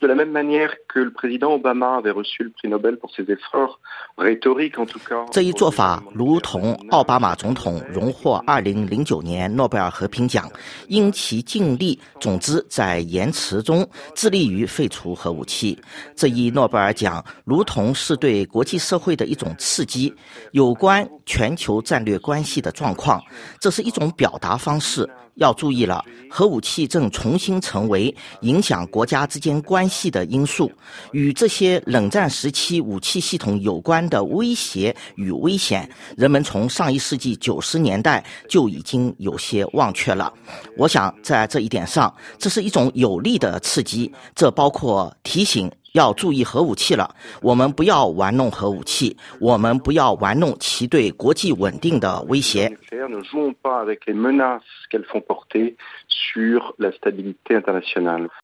De la même manière que le président Obama avait reçu le prix Nobel pour ses efforts rhétoriques, en tout cas。 这一做法如同奥巴马总统荣获2009年诺贝尔和平奖，因其尽力总之在言辞中致力于废除核武器。这一诺贝尔奖如同是对国际社会的一种刺激，有关全球战略关系的状况，这是一种表达方式。要注意了，核武器正重新成为影响国家之间关系的因素，与这些冷战时期武器系统有关的威胁与危险，人们从上一世纪90年代就已经有些忘却了。我想在这一点上，这是一种有力的刺激，这包括提醒要注意核武器了，我们不要玩弄核武器，我们不要玩弄其对国际稳定的威胁。 Ne jouons pas avec les menaces qu'elles font porter sur la stabilité internationale.